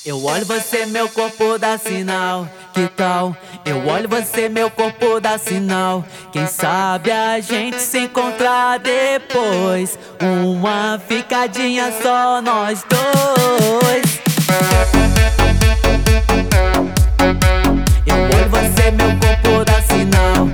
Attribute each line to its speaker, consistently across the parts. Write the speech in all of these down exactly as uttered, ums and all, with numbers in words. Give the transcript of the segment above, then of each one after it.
Speaker 1: Eu olho você, meu corpo dá sinal, que tal? Eu olho você, meu corpo dá sinal. Quem sabe a gente se encontrar depois. Uma ficadinha só nós dois. Eu olho você, meu corpo dá sinal.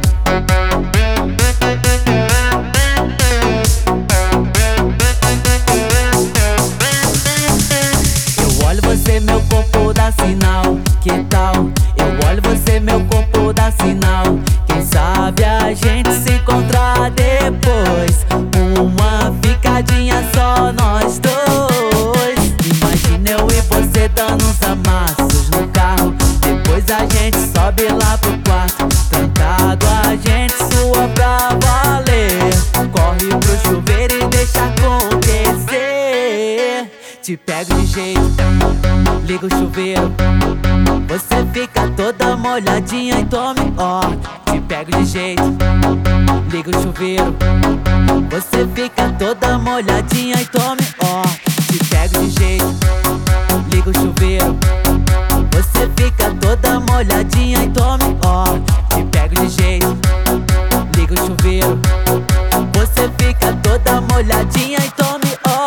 Speaker 1: Eu olho você, meu corpo dá sinal, que tal? Eu olho você, meu corpo dá sinal. Quem sabe a gente se encontrar depois. Uma ficadinha só nós dois. Imagina eu e você dando uns amassos no carro. Depois a gente sobe lá pro quarto. Trancado a gente sua pra valer. Corre pro chuveiro e deixa acontecer. Te pego de jeito, liga o chuveiro. Você fica toda molhadinha e tome, ó. Te pego de jeito, liga o chuveiro. Você fica toda molhadinha e tome, ó. Te pego de jeito, liga o chuveiro. Você fica toda molhadinha e tome, ó. Te pego de jeito, liga o chuveiro. Você fica toda molhadinha e tome, ó.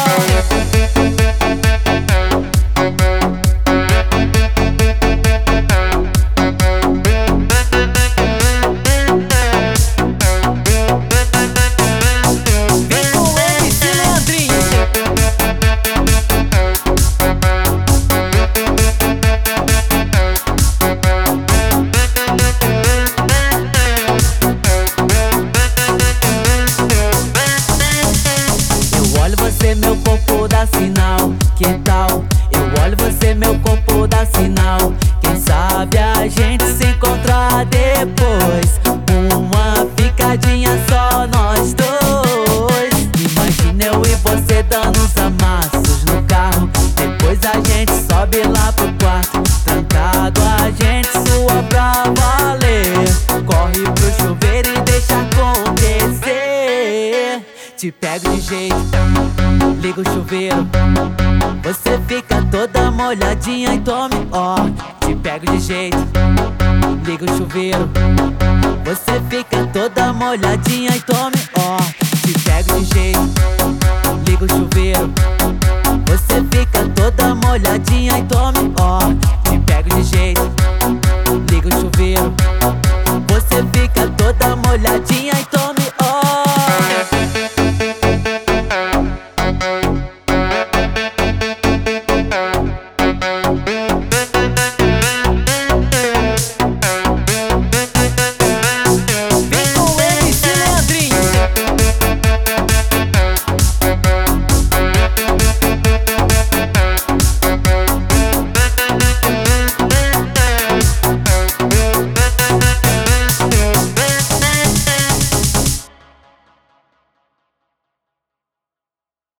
Speaker 1: Meu corpo dá sinal, que tal? Eu olho você, meu corpo dá sinal. Quem sabe a gente se encontrar depois. Uma ficadinha só nós dois. Imagina eu e você dando uns amassos no carro. Depois a gente sobe lá pro quarto. Trancado a gente sua pra valer. Corre pro chuveiro e deixa acontecer. Te pego de jeito, liga o chuveiro. Você fica toda molhadinha e tome, ó. Te pego de jeito, liga o chuveiro. Você fica toda molhadinha e tome, ó. Te pego de jeito, liga o chuveiro. Você fica